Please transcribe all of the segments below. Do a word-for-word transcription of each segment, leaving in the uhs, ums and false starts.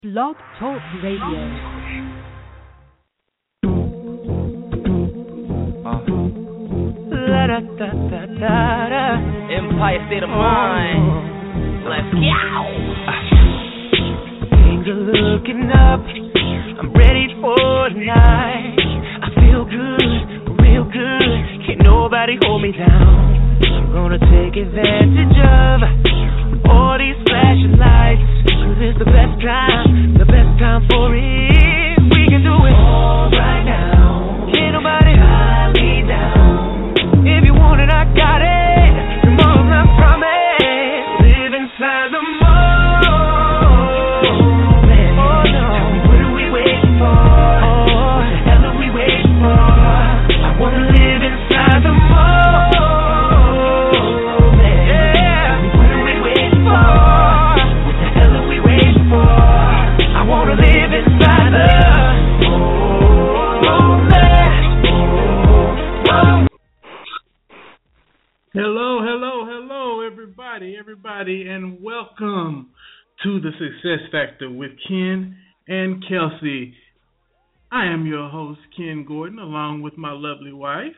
Blog Talk Radio. Empire State of Mind. Let's go. Things are looking up. I'm ready for tonight. I feel good, real good. Can't nobody hold me down. I'm gonna take advantage of all these flashing lights. Cause it's the best time, the best time for it. We can do it all right now. Can't nobody hold me down. If you want it, I got it. Tomorrow's not promised. Live inside the moment. Oh no, what are we waiting for? What the hell are we waiting for? I wanna live inside the moment. Yeah, what are we waiting for? What the hell are we waiting for? I wanna live inside the Hello, hello, hello, everybody, everybody, and welcome to the Success Factor with Ken and Kelsey. I am your host, Ken Gordon, along with my lovely wife,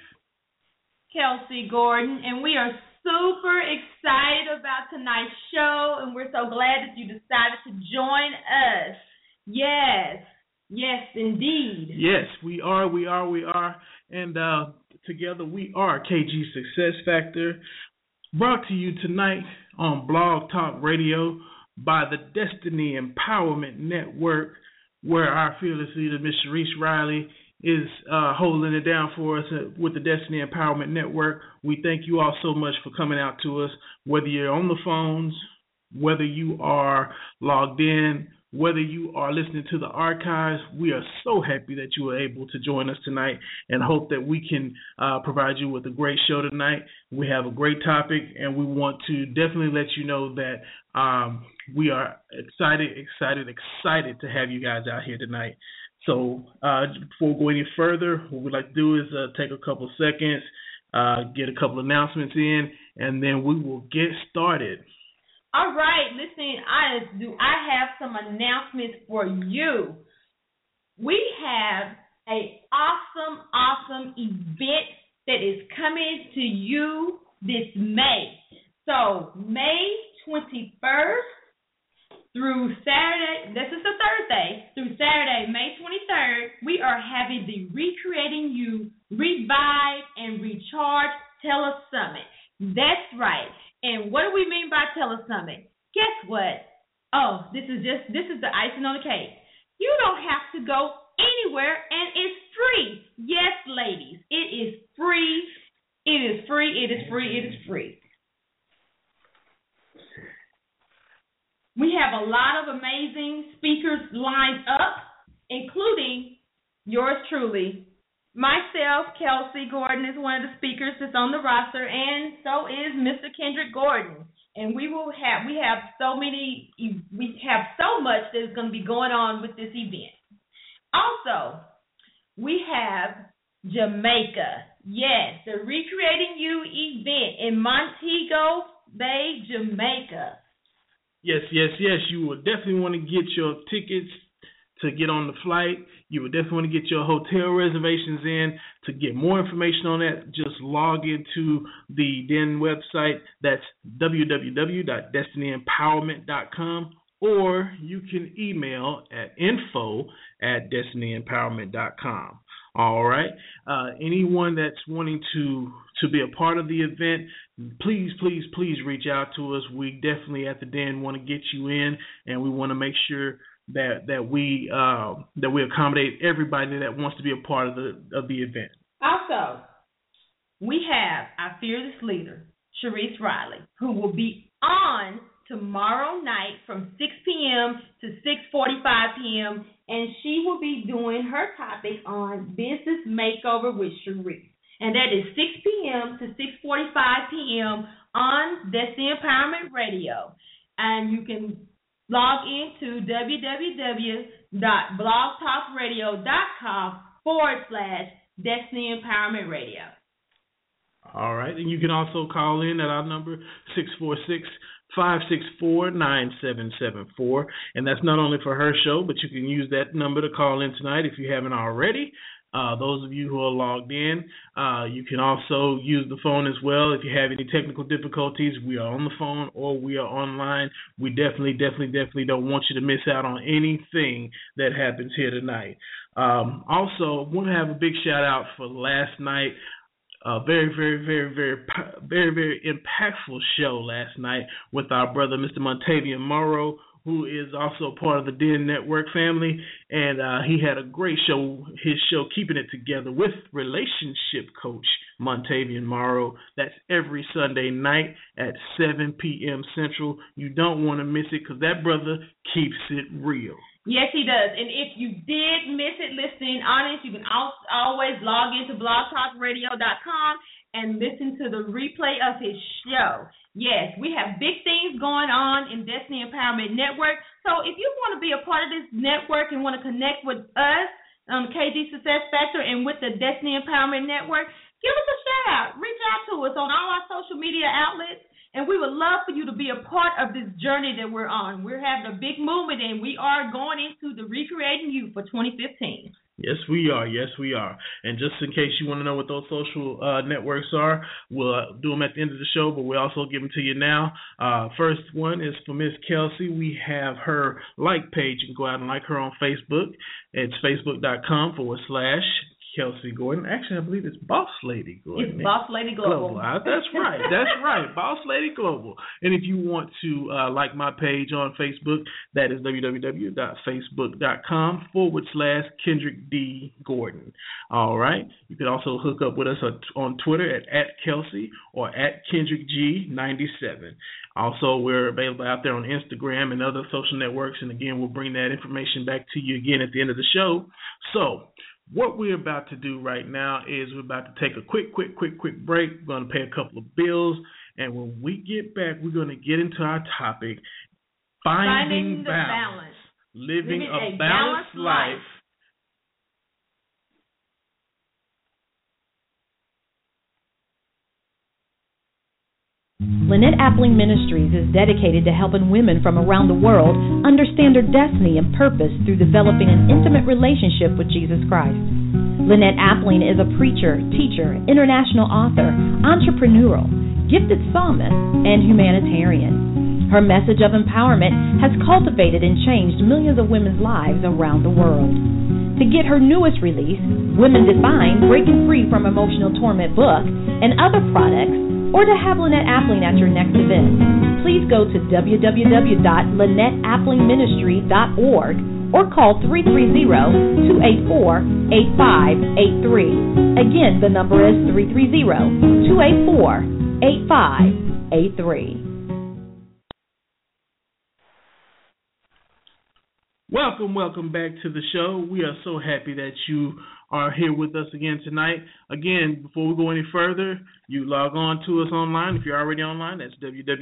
Kelsey Gordon, and we are super excited about tonight's show, and we're so glad that you decided to join us. Yes, yes, indeed. Yes, we are, we are, we are, and uh, together we are K G Success Factor, brought to you tonight on Blog Talk Radio by the Destiny Empowerment Network, where our fearless leader, Miss Sharice Riley, is uh, holding it down for us with the Destiny Empowerment Network. We thank you all so much for coming out to us, whether you're on the phones, whether you are logged in, whether you are listening to the archives. We are so happy that you were able to join us tonight and hope that we can uh, provide you with a great show tonight. We have a great topic, and we want to definitely let you know that um, we are excited, excited, excited to have you guys out here tonight. So uh, before we go any further, what we'd like to do is uh, take a couple seconds, uh, get a couple announcements in, and then we will get started. All right, listen, I do. I have some announcements for you. We have a awesome, awesome event that is coming to you this May. So May twenty-first through Saturday, this is a Thursday, through Saturday, May twenty-third, we are having the Recreating You, Revive, and Recharge Telesummit. That's right. And what do we mean by Telesummit? Guess what? Oh, this is just, this is the icing on the cake. You don't have to go anywhere, and it's free. Yes, ladies, it is free. It is free. It is free. It is free. We have a lot of amazing speakers lined up, including yours truly. Myself, Kelsey Gordon, is one of the speakers that's on the roster, and so is Mister Kendrick Gordon. And we will have we have so many we have so much that is going to be going on with this event. Also, we have Jamaica. Yes, the Recreating You event in Montego Bay, Jamaica. Yes, yes, yes. You will definitely want to get your tickets to get on the flight. You will definitely want to get your hotel reservations in. To get more information on that, just log into the D E N website. That's w w w dot destiny empowerment dot com, or you can email at info at destiny empowerment dot com. All right. Uh, anyone that's wanting to to be a part of the event, please, please, please reach out to us. We definitely at the D E N want to get you in, and we want to make sure that that we uh, that we accommodate everybody that wants to be a part of the of the event. Also, we have our fearless leader, Sharice Riley, who will be on tomorrow night from six p.m. to six forty-five p.m., and she will be doing her topic on business makeover with Sharice. And that is six p.m. to six forty-five p.m. on Destiny Empowerment Radio. And you can log into w w w dot blog talk radio dot com forward slash Destiny Empowerment Radio. All right. And you can also call in at our number, six four six, five six four, nine seven seven four. And that's not only for her show, but you can use that number to call in tonight if you haven't already. Uh, those of you who are logged in, uh, you can also use the phone as well. If you have any technical difficulties, we are on the phone or we are online. We definitely, definitely, definitely don't want you to miss out on anything that happens here tonight. Um, also, want to have a big shout out for last night. A very, very, very, very, very, very impactful show last night with our brother, Mister Montavian Morrow, who is also part of the Den Network family, and uh, he had a great show, his show, Keeping It Together, with relationship coach Montavian Morrow. That's every Sunday night at seven p.m. Central. You don't want to miss it because that brother keeps it real. Yes, he does. And if you did miss it listening on it, you can al- always log into blog talk radio dot com and listen to the replay of his show. Yes, we have big things going on in Destiny Empowerment Network. So if you want to be a part of this network and want to connect with us, um, K G Success Factor, and with the Destiny Empowerment Network, give us a shout out. Reach out to us on all our social media outlets, and we would love for you to be a part of this journey that we're on. We're having a big movement, and we are going into the Recreating You for twenty fifteen. Yes, we are. Yes, we are. And just in case you want to know what those social uh, networks are, we'll uh, do them at the end of the show, but we'll also give them to you now. Uh, first one is for Miss Kelsey. We have her like page. You can go out and like her on Facebook. It's facebook.com forward slash Kelsey Gordon. Actually, I believe it's Boss Lady Gordon. It's Boss Lady Global. Global. Uh, that's right. That's right. Boss Lady Global. And if you want to uh, like my page on Facebook, that is www.facebook.com forward slash Kendrick D. Gordon. All right. You can also hook up with us on Twitter at, at Kelsey or at Kendrick G ninety-seven. Also, we're available out there on Instagram and other social networks. And again, we'll bring that information back to you again at the end of the show. So, what we're about to do right now is we're about to take a quick, quick, quick, quick break. We're going to pay a couple of bills. And when we get back, we're going to get into our topic, Finding, Finding balance, balance. Living, Living a, a balanced, balanced life. life. Lynette Appling Ministries is dedicated to helping women from around the world understand their destiny and purpose through developing an intimate relationship with Jesus Christ. Lynette Appling is a preacher, teacher, international author, entrepreneurial, gifted psalmist, and humanitarian. Her message of empowerment has cultivated and changed millions of women's lives around the world. To get her newest release, Women Defined, Breaking Free from Emotional Torment book, and other products, or to have Lynette Appling at your next event, please go to w w w dot lynette appling ministry dot org or call three three zero, two eight four, eight five eight three. Again, the number is three three zero, two eight four, eight five eight three. Welcome, welcome back to the show. We are so happy that you are here with us again tonight. Again, before we go any further, you log on to us online. If you're already online, that's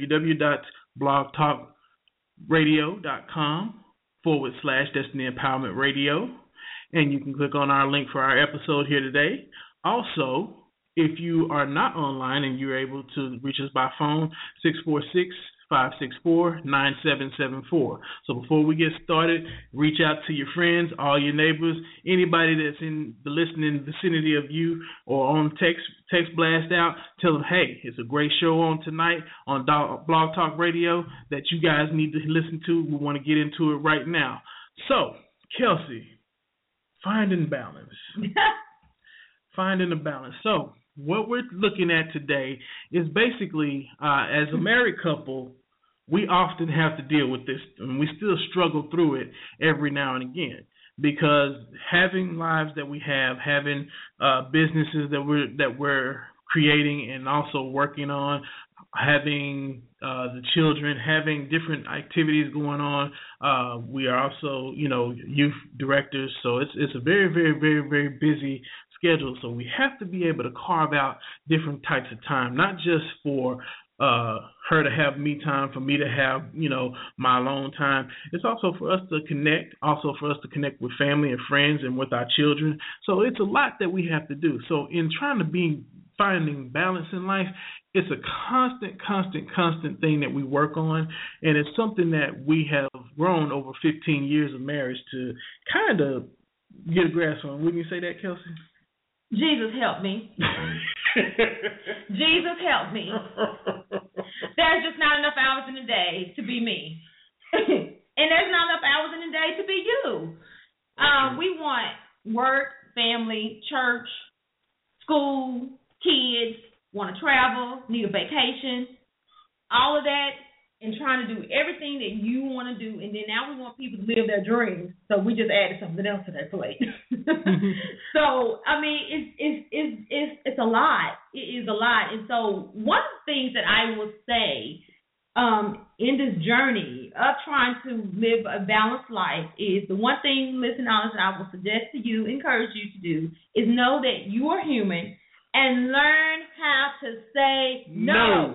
www.blogtalkradio.com forward slash Destiny Empowerment Radio. And you can click on our link for our episode here today. Also, if you are not online and you're able to reach us by phone, six four six, five six four, nine seven seven four. So before we get started, reach out to your friends, all your neighbors, anybody that's in the listening vicinity of you or on text text blast out. Tell them, hey, it's a great show on tonight on Blog Talk Radio that you guys need to listen to. We want to get into it right now. So, Kelsey, finding balance. Finding a balance. So, what we're looking at today is basically, uh, as a married couple, we often have to deal with this, and we still struggle through it every now and again, because having lives that we have, having uh, businesses that we're that we're creating and also working on, having uh, the children, having different activities going on. Uh, we are also, you know, youth directors, so it's it's a very, very, very, very busy schedule. So we have to be able to carve out different types of time, not just for uh, her to have me time, for me to have, you know, my alone time. It's also for us to connect, also for us to connect with family and friends and with our children. So it's a lot that we have to do. So in trying to be finding balance in life, it's a constant, constant, constant thing that we work on, and it's something that we have grown over fifteen years of marriage to kind of get a grasp on. Wouldn't you say that, Kelsey? Jesus help me. Jesus help me. There's just not enough hours in the day to be me. And there's not enough hours in the day to be you. Um, we want work, family, church, school, kids, want to travel, need a vacation, all of that, and trying to do everything that you want to do. And then now we want people to live their dreams. So we just added something else to their plate. So, I mean, it's, it's, it's, it's, it's a lot. It is a lot. And so one of the things that I will say um, in this journey of trying to live a balanced life is the one thing, listen, honest, I will suggest to you, encourage you to do, is know that you are human and learn how to say no. no.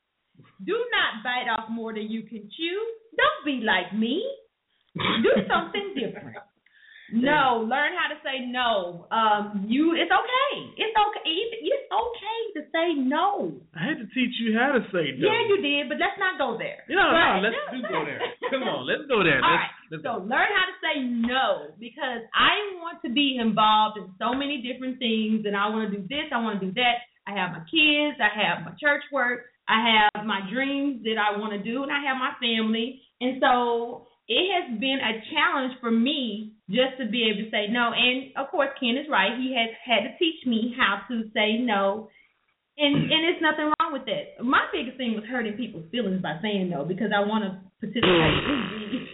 Do not bite off more than you can chew. Don't be like me. Do something different. No, learn how to say no. Um, you, it's okay. It's okay. It's okay to say no. I had to teach you how to say no. Yeah, you did, but let's not go there. No, but, no, let's do go there. Come on, let's go there. All let's, right. let's so go. learn how to say no, because I want to be involved in so many different things, and I want to do this, I want to do that. I have my kids, I have my church work, I have my dreams that I want to do, and I have my family, and so it has been a challenge for me just to be able to say no. And, of course, Ken is right. He has had to teach me how to say no, and and there's nothing wrong with that. My biggest thing was hurting people's feelings by saying no, because I want to participate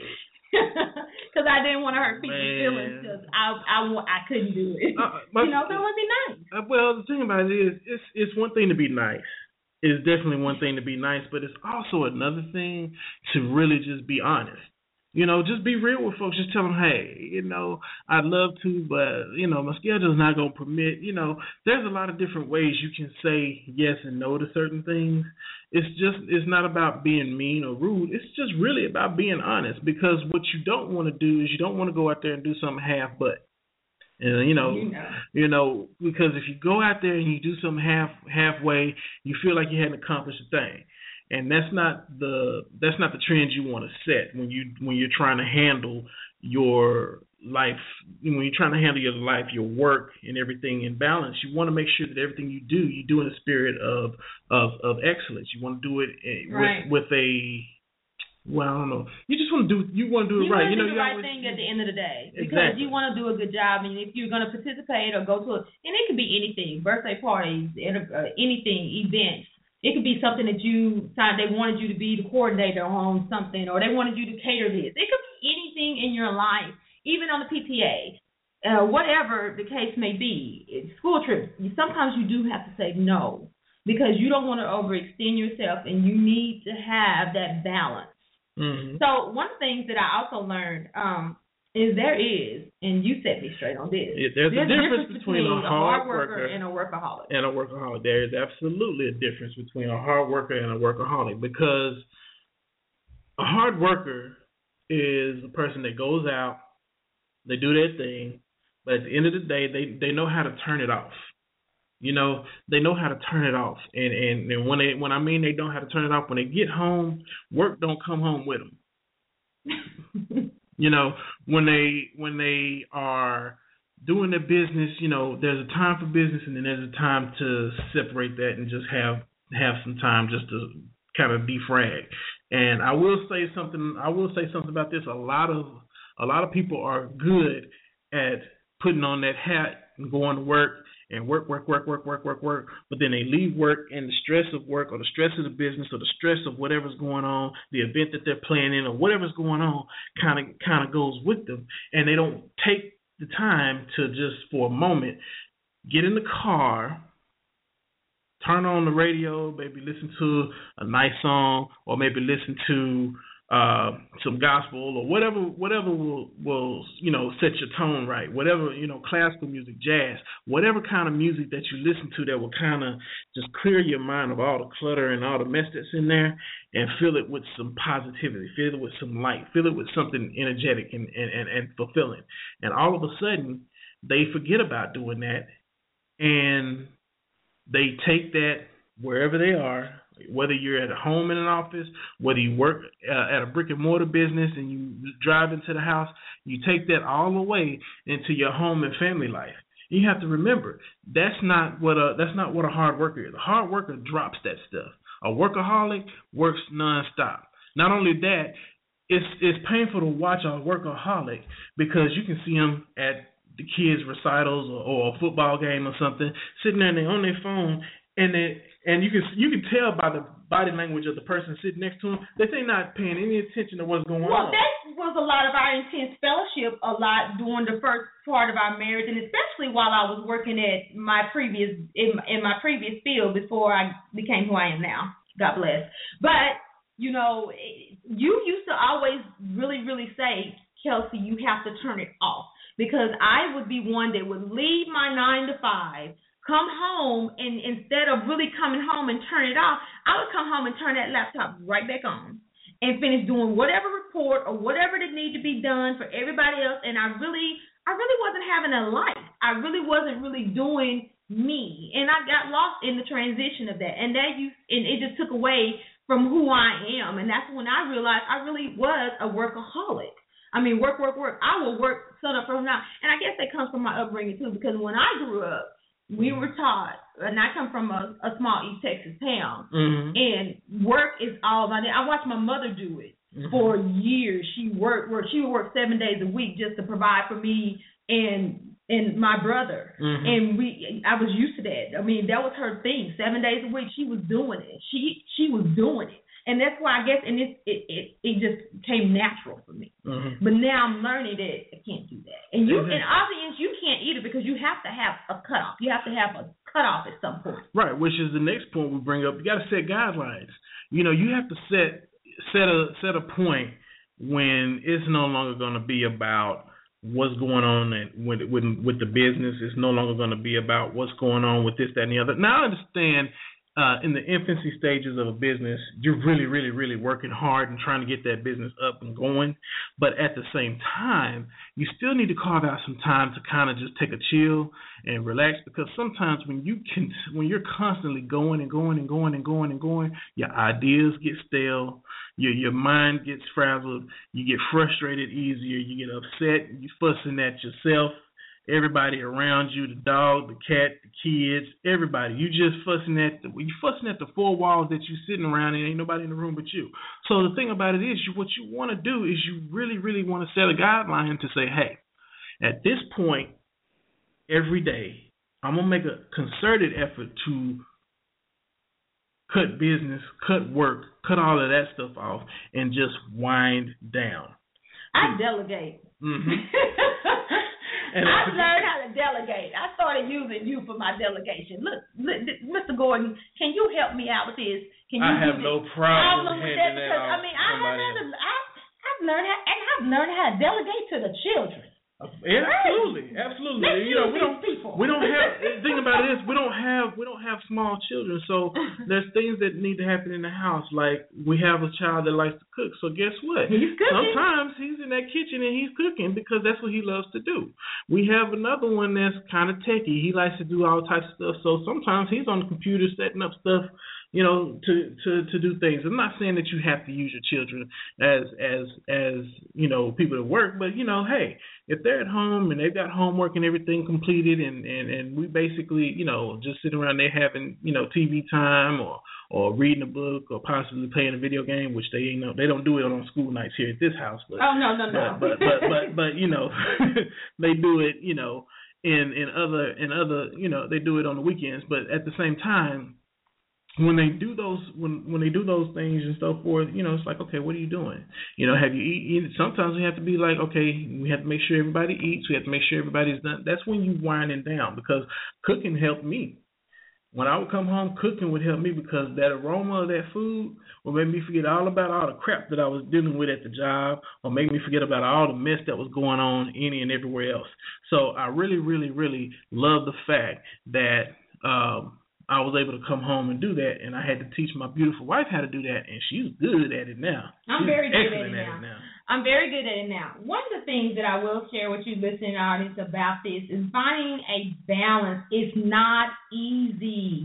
because I didn't want to hurt people's Man. feelings because I, I, I couldn't do it. Uh, you know, so it would be nice. Uh, well, the thing about it is it's, it's one thing to be nice. It's definitely one thing to be nice, but it's also another thing to really just be honest. You know, just be real with folks. Just tell them, hey, you know, I'd love to, but, you know, my schedule's not going to permit. You know, there's a lot of different ways you can say yes and no to certain things. It's just, it's not about being mean or rude. It's just really about being honest, because what you don't want to do is you don't want to go out there and do something half-butt. And, you know, you know, you know, because if you go out there and you do something half halfway, you feel like you hadn't accomplished a thing. And that's not the that's not the trend you want to set when you when you're trying to handle your life. When you're trying to handle your life, your work, and everything in balance, you want to make sure that everything you do, you do in a spirit of of, of excellence. You want to do it right. with with a well, I don't know. You just want to do you want to do it you right. You know, do the you right always, thing at the end of the day, because exactly. you want to do a good job, and if you're going to participate or go to a, and it could be anything, birthday parties, anything, events. It could be something that you they wanted you to be the coordinator on something, or they wanted you to cater this. It could be anything in your life, even on the P T A, uh, whatever the case may be. It's school trips. Sometimes you do have to say no, because you don't want to overextend yourself, and you need to have that balance. Mm-hmm. So one of the things that I also learned um, is there is, and you set me straight on this. Yeah, there's, there's a difference, difference between, between a hard, hard worker, worker and a workaholic. And a workaholic. There is absolutely a difference between a hard worker and a workaholic, because a hard worker is a person that goes out, they do their thing, but at the end of the day, they, they know how to turn it off. You know, they know how to turn it off. And, and, and when they when I mean they know how to turn it off, when they get home, work don't come home with them. You know, when they when they are doing their business, you know, there's a time for business, and then there's a time to separate that and just have have some time just to kind of defrag. And I will say something. I will say something about this. A lot of a lot of people are good at putting on that hat and going to work and work, work, work, work, work, work, work. But then they leave work, and the stress of work, or the stress of the business, or the stress of whatever's going on, the event that they're playing in, or whatever's going on, kind of kind of goes with them, and they don't take the time to just for a moment get in the car, turn on the radio, maybe listen to a nice song, or maybe listen to uh, some gospel, or whatever, whatever will, will, you know, set your tone right. Whatever, you know, classical music, jazz, whatever kind of music that you listen to that will kind of just clear your mind of all the clutter and all the mess that's in there, and fill it with some positivity, fill it with some light, fill it with something energetic and, and, and, and fulfilling. And all of a sudden, they forget about doing that, and they take that wherever they are, whether you're at home in an office, whether you work uh, at a brick and mortar business and you drive into the house, you take that all the way into your home and family life. You have to remember that's not what a that's not what a hard worker is. A hard worker drops that stuff. A workaholic works nonstop. Not only that, it's it's painful to watch a workaholic because you can see them at the kids' recitals or, or a football game or something, sitting there and they're on their phone, and they and you can you can tell by the body language of the person sitting next to them that they're not paying any attention to what's going well, on. Well, that was a lot of our intense fellowship a lot during the first part of our marriage, and especially while I was working at my previous in, in my previous field before I became who I am now. God bless. But you know, you used to always really, really say, Kelsey, you have to turn it off. Because I would be one that would leave my nine to five, come home, and instead of really coming home and turn it off, I would come home and turn that laptop right back on and finish doing whatever report or whatever that needed to be done for everybody else. And I really, I really wasn't having a life. I really wasn't really doing me. And I got lost in the transition of that. And that you, and it just took away from who I am. And that's when I realized I really was a workaholic. I mean, work, work, work. I will work sun up from now. And I guess that comes from my upbringing, too, because when I grew up, we were taught, and I come from a, a small East Texas town, mm-hmm. and work is all about it. I watched my mother do it mm-hmm. for years. She worked, worked, she would work seven days a week just to provide for me and and my brother. Mm-hmm. And we, I was used to that. I mean, that was her thing. Seven days a week, she was doing it. She she was doing it. And that's why I guess, and it it it, it just came natural for me. Mm-hmm. But now I'm learning that I can't do that. And you, mm-hmm. and audience, you can't either because you have to have a cutoff. You have to have a cutoff at some point. Right, which is the next point we bring up. You got to set guidelines. You know, you have to set set a set a point when it's no longer going to be about what's going on with, with with the business. It's no longer going to be about what's going on with this, that, and the other. Now I understand. Uh, in the infancy stages of a business, you're really, really, really working hard and trying to get that business up and going. But at the same time, you still need to carve out some time to kind of just take a chill and relax, because sometimes when you can, when you're constantly going and going and going and going and going, your ideas get stale, your your mind gets frazzled, you get frustrated easier, you get upset, you fussing at yourself, everybody around you, the dog, the cat, the kids, everybody. You just fussing at the you fussing at the four walls that you sitting around and ain't nobody in the room but you. So the thing about it is, you, what you want to do is you really, really want to set a guideline to say, hey, at this point, every day, I'm gonna make a concerted effort to cut business, cut work, cut all of that stuff off, and just wind down. I delegate. Mm-hmm. And I've learned how to delegate. I started using you for my delegation. Look, look, Mister Gordon, can you help me out with this? Can you I have no problem, problem with that because that I mean I have to, I, I've learned how, and I've learned how to delegate to the children. Yeah, absolutely, absolutely. Let's you know, we don't people. we don't have the thing about it is we don't have we don't have small children, so there's things that need to happen in the house. Like we have a child that likes to cook, so guess what? He's cooking. Sometimes he's in that kitchen and he's cooking because that's what he loves to do. We have another one that's kind of techie. He likes to do all types of stuff, so sometimes he's on the computer setting up stuff, you know, to, to, to do things. I'm not saying that you have to use your children as as as you know people to work, but you know, hey, if they're at home and they've got homework and everything completed, and, and, and we basically, you know, just sitting around there having, you know, T V time or, or reading a book or possibly playing a video game, which they ain't know they don't do it on school nights here at this house. But oh no no no. But but but but, but you know, they do it, you know, in in other in other you know they do it on the weekends. But at the same time, when they do those when when they do those things and so forth, you know, it's like, okay, what are you doing? You know, have you eaten? Sometimes we have to be like, okay, we have to make sure everybody eats. We have to make sure everybody's done. That's when you winding down, because cooking helped me. When I would come home, cooking would help me because that aroma of that food would make me forget all about all the crap that I was dealing with at the job, or make me forget about all the mess that was going on any and everywhere else. So I really, really, really love the fact that um, I was able to come home and do that, and I had to teach my beautiful wife how to do that, and she's good at it now. I'm she's very good at it, at now. it now. I'm very good at it now. One of the things that I will share with you, listening audience, about this is finding a balance. It's not easy.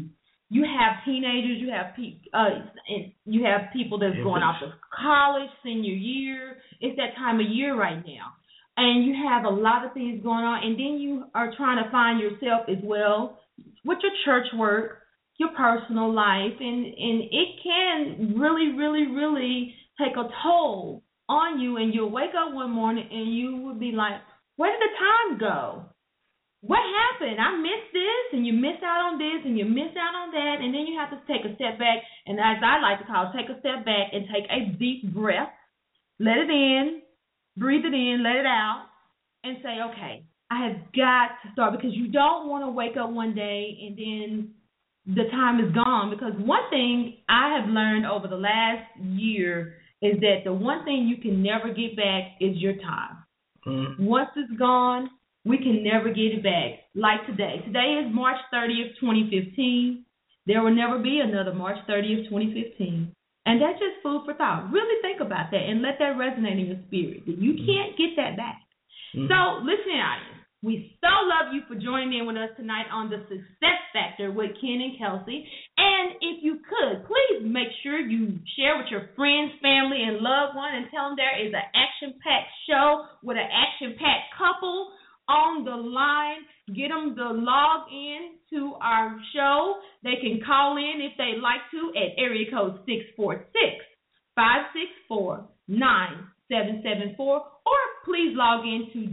You have teenagers, you have pe- uh, and you have people that's going off to college, senior year. It's that time of year right now. And you have a lot of things going on, and then you are trying to find yourself as well with your church work, your personal life, and, and it can really, really, really take a toll on you, and you'll wake up one morning and you will be like, where did the time go? What happened? I missed this, and you miss out on this, and you miss out on that, and then you have to take a step back, and as I like to call it, take a step back and take a deep breath, let it in, breathe it in, let it out, and say, okay, I have got to start, because you don't want to wake up one day and then the time is gone. Because one thing I have learned over the last year is that the one thing you can never get back is your time. Mm-hmm. Once it's gone, we can never get it back. Like today. Today is March thirtieth, twenty fifteen. There will never be another March thirtieth, twenty fifteen. And that's just food for thought. Really think about that and let that resonate in your spirit. You can't get that back. Mm-hmm. So, listen, audience, we so love you for joining in with us tonight on The Success Factor with Ken and Kelsey. And if you could, please make sure you share with your friends, family, and loved one, and tell them there is an action-packed show with an action-packed couple on the line. Get them to log in to our show. They can call in if they like to at area code six four six, five six four, nine seven seven four, or please log in to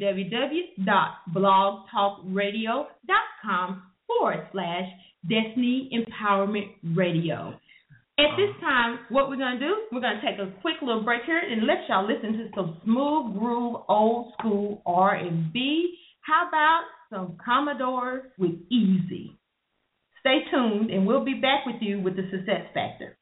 www.blogtalkradio.com forward slash Destiny Empowerment Radio. At this time, what we're going to do, we're going to take a quick little break here and let y'all listen to some smooth groove, old school R and B. How about some Commodores with Easy? Stay tuned, and we'll be back with you with the Success Factor.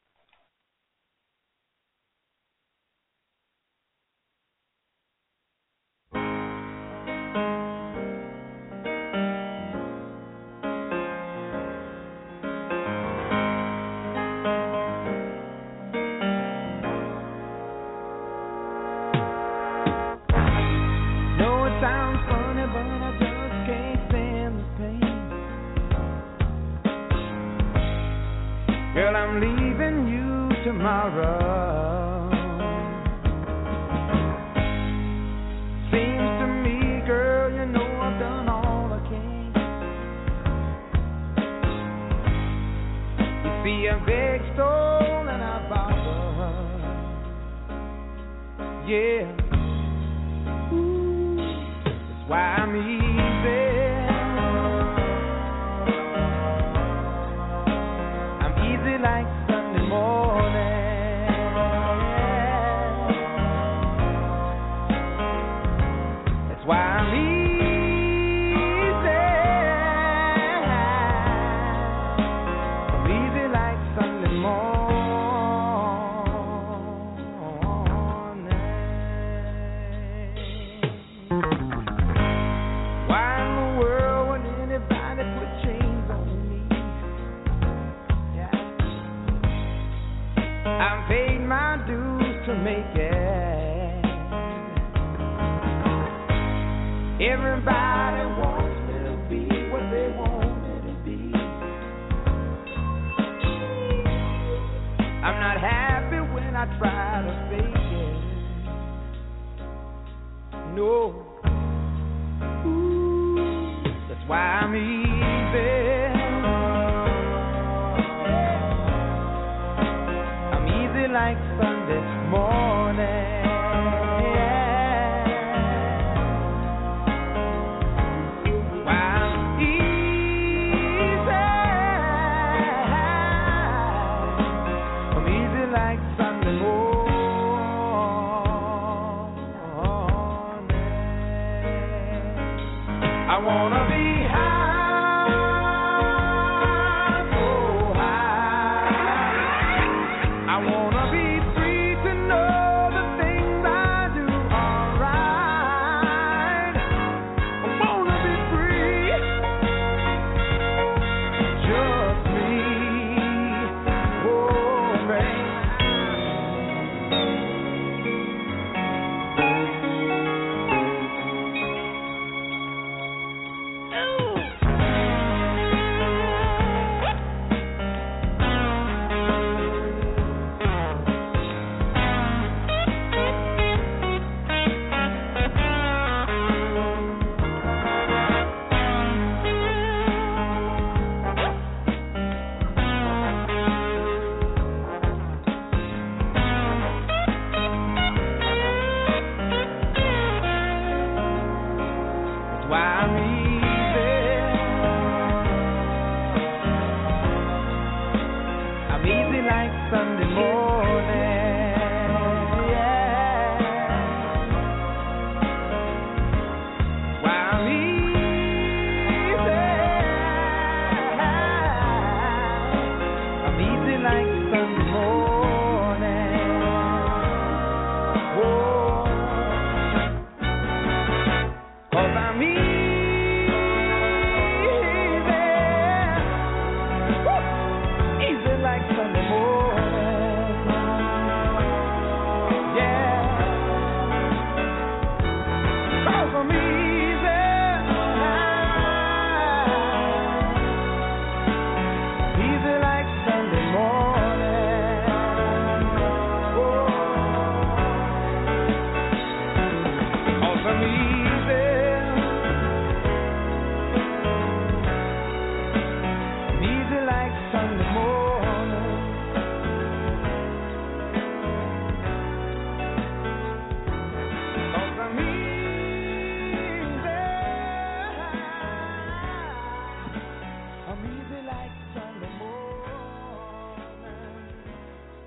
Girl, I'm leaving you tomorrow. Seems to me, girl, you know I've done all I can. You see, I beg, stole, and I borrowed. Yeah. Ooh, that's why I'm easy. Like Sunday morning. That's why I'm easy. I'm easy like Sunday morning. Why in the world would anybody put chains on me? I've paid my dues to make it. Everybody wants me to be what they want me to be. I'm not happy when I try to fake it. No. Ooh, that's why I'm easy. Like Sunday morning. Wow, easy. I'm easy like Sunday morning. I wanna be high. Ooh.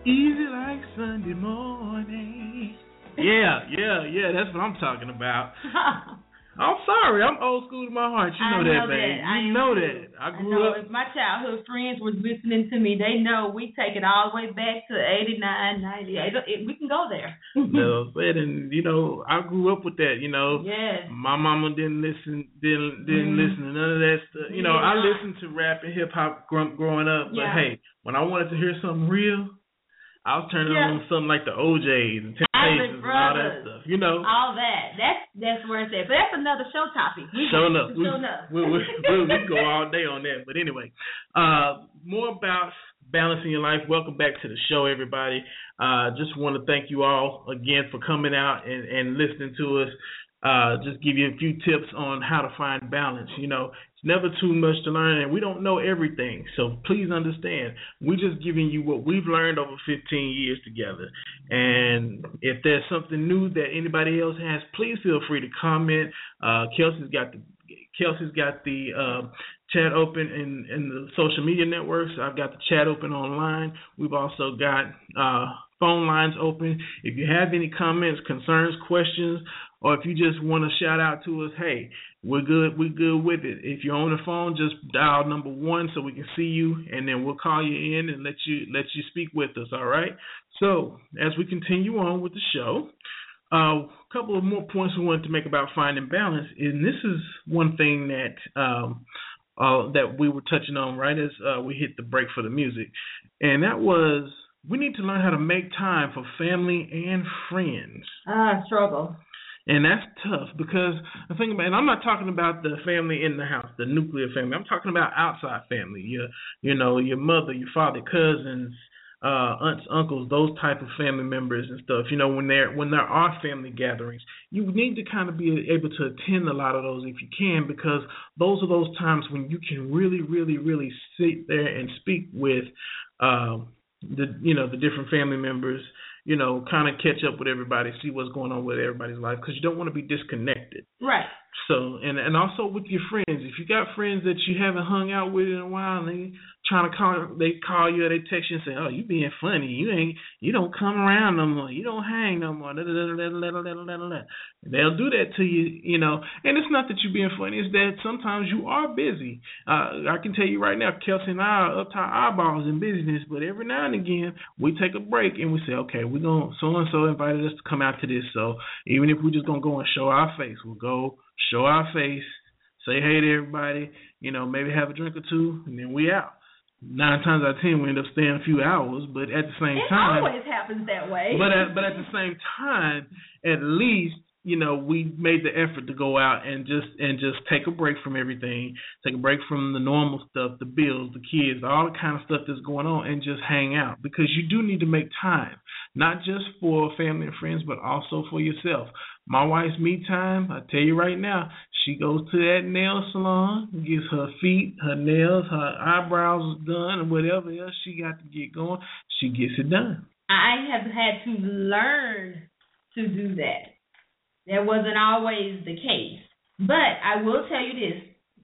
Easy like Sunday morning. Yeah, yeah, yeah, that's what I'm talking about. I'm sorry, I'm old school to my heart. You know, know that, babe. I you know too. that. I grew I know. up. If my childhood friends was listening to me, they know we take it all the way back to eighty-nine, ninety-eight. We can go there. No, but and you know, I grew up with that. You know, yes. My mama didn't listen, didn't didn't mm. listen to none of that stuff. You know, yeah. I listened to rap and hip hop growing up, but yeah. hey, when I wanted to hear something real, I was turning yeah. on something like the O J's and Temptations and all that stuff. You know, all that. That's that's where it's at. But that's another show topic. We show enough. We, show enough. We, we, we, we can go all day on that. But anyway, uh, more about balancing your life. Welcome back to the show, everybody. Uh, just want to thank you all again for coming out and, and listening to us. Uh, just give you a few tips on how to find balance. You know, it's never too much to learn, and we don't know everything. So please understand, we're just giving you what we've learned over fifteen years together. And if there's something new that anybody else has, please feel free to comment. Uh, Kelsey's got the Kelsey's got the uh, chat open in, in the social media networks. I've got the chat open online. We've also got uh, phone lines open. If you have any comments, concerns, questions, or if you just want to shout out to us, hey, we're good, we're good with it. If you're on the phone, just dial number one so we can see you, and then we'll call you in and let you let you speak with us, all right? So as we continue on with the show, a uh, couple of more points we wanted to make about finding balance, and this is one thing that um, uh, that we were touching on right as uh, we hit the break for the music, and that was we need to learn how to make time for family and friends. Ah, struggle. And that's tough because the thing about, and I'm not talking about the family in the house, the nuclear family. I'm talking about outside family. Your, you know, your mother, your father, cousins, uh, aunts, uncles, those type of family members and stuff. You know, when there when there are family gatherings, you need to kind of be able to attend a lot of those if you can, because those are those times when you can really, really, really sit there and speak with uh, the, you know, the different family members. You know, kind of catch up with everybody, see what's going on with everybody's life, because you don't want to be disconnected. Right. So, and and also with your friends, if you got friends that you haven't hung out with in a while, and they trying to call, they call you or they text you and say, "Oh, you being funny, you ain't, you don't come around no more, you don't hang no more." They'll do that to you, you know. And it's not that you're being funny; it's that sometimes you are busy. Uh, I can tell you right now, Kelsey and I are up to our eyeballs in business, but every now and again we take a break and we say, "Okay, we're gonna so and so invited us to come out to this, so even if we're just gonna go and show our face, we'll go." Show our face, say hey to everybody, you know, maybe have a drink or two, and then we out. Nine times out of ten, we end up staying a few hours, but at the same it time... It always happens that way. But at, but at the same time, at least, you know, we made the effort to go out and just and just take a break from everything, take a break from the normal stuff, the bills, the kids, all the kind of stuff that's going on, and just hang out. Because you do need to make time, not just for family and friends, but also for yourself. My wife's me time, I tell you right now, she goes to that nail salon, gets her feet, her nails, her eyebrows done, and whatever else she got to get going, she gets it done. I have had to learn to do that. That wasn't always the case. But I will tell you this.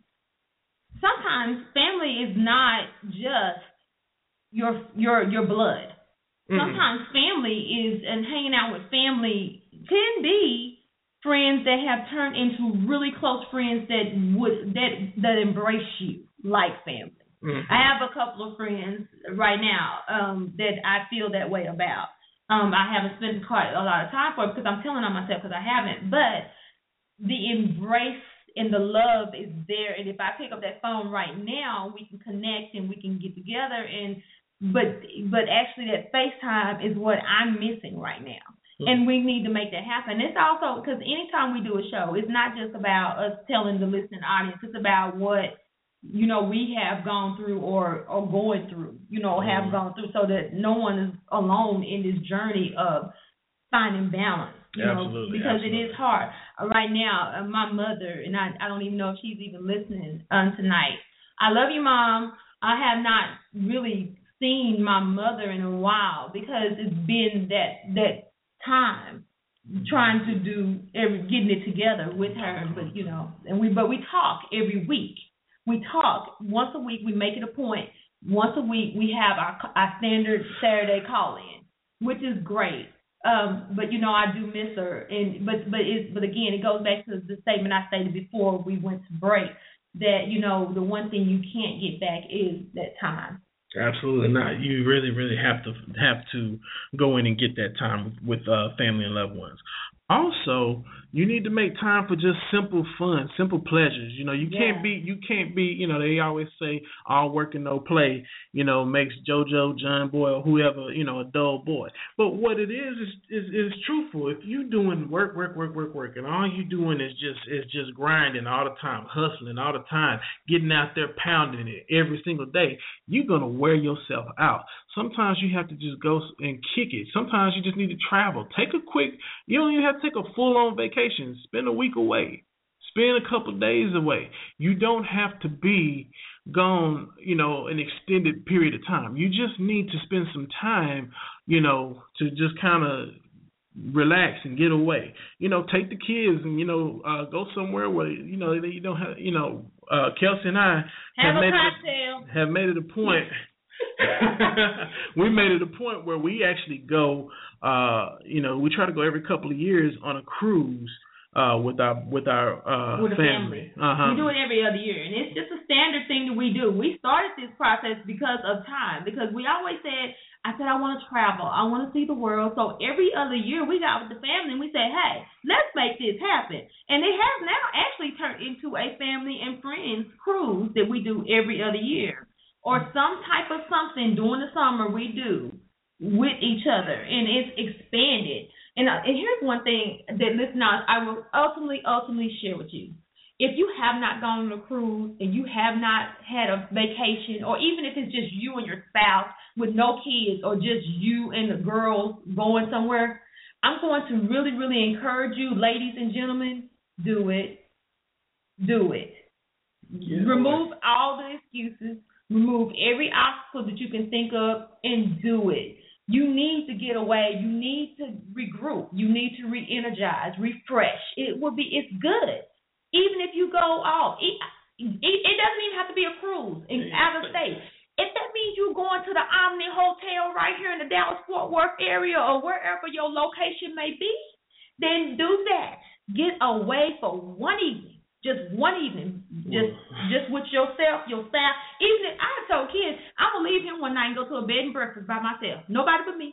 Sometimes family is not just your your your blood. Mm-hmm. Sometimes family is, and hanging out with family can be friends that have turned into really close friends that would that that embrace you like family. Mm-hmm. I have a couple of friends right now um, that I feel that way about. Um, I haven't spent quite a lot of time for it because I'm telling on myself because I haven't. But the embrace and the love is there. And if I pick up that phone right now, we can connect and we can get together. And but but actually that FaceTime is what I'm missing right now. Mm-hmm. And we need to make that happen. It's also because anytime we do a show, it's not just about us telling the listening audience. It's about what, you know, we have gone through or, or going through, you know, have gone through, so that no one is alone in this journey of finding balance, you absolutely, know, because absolutely. it is hard. Uh, right now, uh, my mother, and I, I don't even know if she's even listening um, tonight. I love you, Mom. I have not really seen my mother in a while because it's been that that time trying to do, every, getting it together with her, but, you know, and we but we talk every week. We talk once a week. We make it a point once a week we have our our standard Saturday call-in, which is great. Um, but you know, I do miss her, and but but it, but again, it goes back to the statement I stated before we went to break, that you know the one thing you can't get back is that time. Absolutely not. You really, really have to have to go in and get that time with, with uh, family and loved ones. Also, you need to make time for just simple fun, simple pleasures. You know, you yeah. can't be, you can't be, you know, they always say all work and no play, you know, makes JoJo, John Boy, or whoever, you know, a dull boy. But what it is is is, is truthful. If you doing work, work, work, work, work, and all you doing is just is just grinding all the time, hustling all the time, getting out there pounding it every single day, you're gonna wear yourself out. Sometimes you have to just go and kick it. Sometimes you just need to travel. Take a quick, you don't even have to take a full-on vacation. Spend a week away. Spend a couple of days away. You don't have to be gone, you know, an extended period of time. You just need to spend some time, you know, to just kind of relax and get away. You know, take the kids and, you know, uh, go somewhere where, you know, you don't have, you know, uh, Kelsey and I have, have, made it, have made it a point. We made it a point where we actually go, uh, you know, we try to go every couple of years on a cruise uh, with our with our uh, with family. family. Uh-huh. We do it every other year, and it's just a standard thing that we do. We started this process because of time, because we always said, I said, I want to travel. I want to see the world. So every other year we got with the family and we said, hey, let's make this happen. And it has now actually turned into a family and friends cruise that we do every other year. Or some type of something during the summer we do with each other, and it's expanded. And, uh, and here's one thing that listeners, I will ultimately, ultimately share with you. If you have not gone on a cruise and you have not had a vacation, or even if it's just you and your spouse with no kids, or just you and the girls going somewhere, I'm going to really, really encourage you, ladies and gentlemen, do it. Do it. Yeah. Remove all the excuses. Remove every obstacle that you can think of and do it. You need to get away. You need to regroup. You need to re-energize, refresh. It will be, it's good. Even if you go off, it, it, it doesn't even have to be a cruise in out of state. If that means you're going to the Omni Hotel right here in the Dallas-Fort Worth area or wherever your location may be, then do that. Get away for one evening. Just one evening, just just with yourself, your staff. Even if I told kids, I'm going to leave him one night and go to a bed and breakfast by myself. Nobody but me.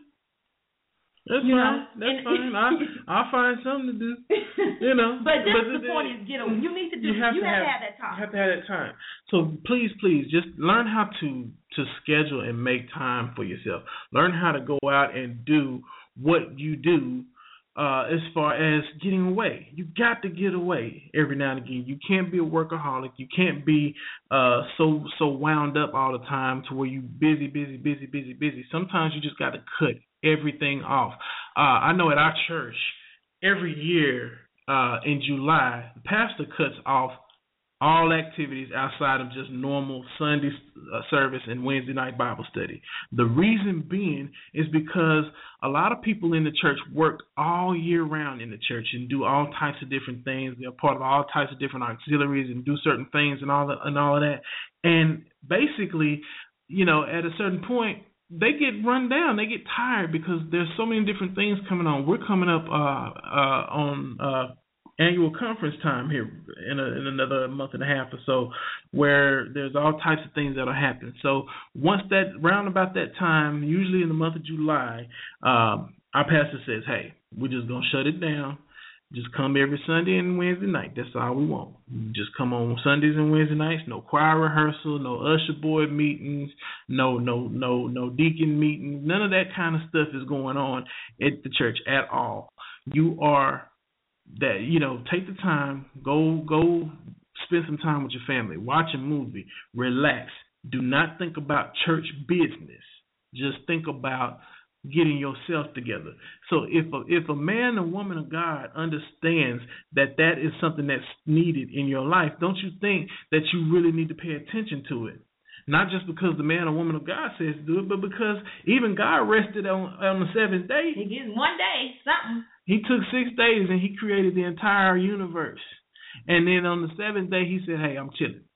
That's you fine. Know? That's and, fine. I, I'll find something to do. You know. But that's but the it, point is get away. You need to do You have, you to, have, have, to have that time. You have to have that time. So please, please, just learn how to, to schedule and make time for yourself. Learn how to go out and do what you do. Uh, as far as getting away, you got to get away every now and again. You can't be a workaholic. You can't be uh, so so wound up all the time to where you busy, busy, busy, busy, busy. Sometimes you just got to cut everything off. Uh, I know at our church, every year uh, in July, the pastor cuts off all activities outside of just normal Sunday uh, service and Wednesday night Bible study. The reason being is because a lot of people in the church work all year round in the church and do all types of different things. They're part of all types of different auxiliaries and do certain things and all that, and all of that. And basically, you know, at a certain point, they get run down. They get tired because there's so many different things coming on. We're coming up uh, uh, on uh, annual conference time here in, a, in another month and a half or so, where there's all types of things that'll happen. So once that, round about that time, usually in the month of July, um, our pastor says, hey, we're just going to shut it down. Just come every Sunday and Wednesday night. That's all we want. Just come on Sundays and Wednesday nights. No choir rehearsal, no usher board meetings, no no no no deacon meetings. None of that kind of stuff is going on at the church at all. You are that, you know, take the time, go go spend some time with your family, watch a movie, relax. Do not think about church business. Just think about getting yourself together. So if a, if a man or woman of God understands that that is something that's needed in your life, don't you think that you really need to pay attention to it? Not just because the man or woman of God says to do it, but because even God rested on, on the seventh day. He gives one day, something. He took six days and he created the entire universe. And then on the seventh day, he said, hey, I'm chilling.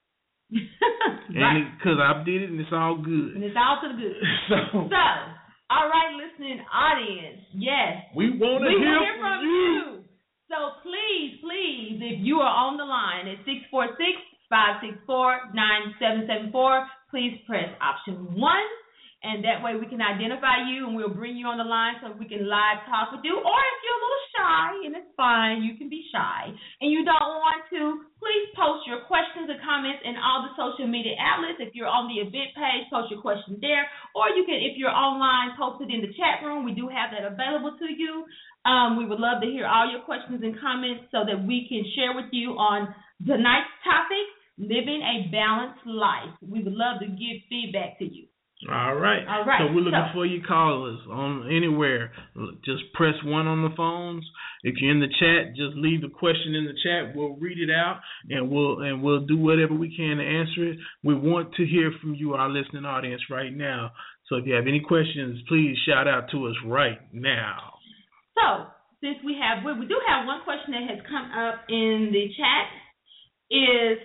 And because I did it, and it's all good. And it's all to the good. so, so, all right, listening audience, yes. We want to hear, hear from you. you. So please, please, if you are on the line at six four six, five six four, nine seven seven four, please press option one. And that way we can identify you and we'll bring you on the line so we can live talk with you. Or if you're a little shy, and it's fine, you can be shy, and you don't want to, please post your questions and comments in all the social media outlets. If you're on the event page, post your question there. Or you can, if you're online, post it in the chat room. We do have that available to you. Um, we would love to hear all your questions and comments so that we can share with you on tonight's topic, living a balanced life. We would love to give feedback to you. All right. All right. So we're looking so, for you callers on anywhere. Just press one on the phones. If you're in the chat, just leave the question in the chat. We'll read it out and we'll and we'll do whatever we can to answer it. We want to hear from you, our listening audience, right now. So if you have any questions, please shout out to us right now. So since we have we, we do have one question that has come up in the chat is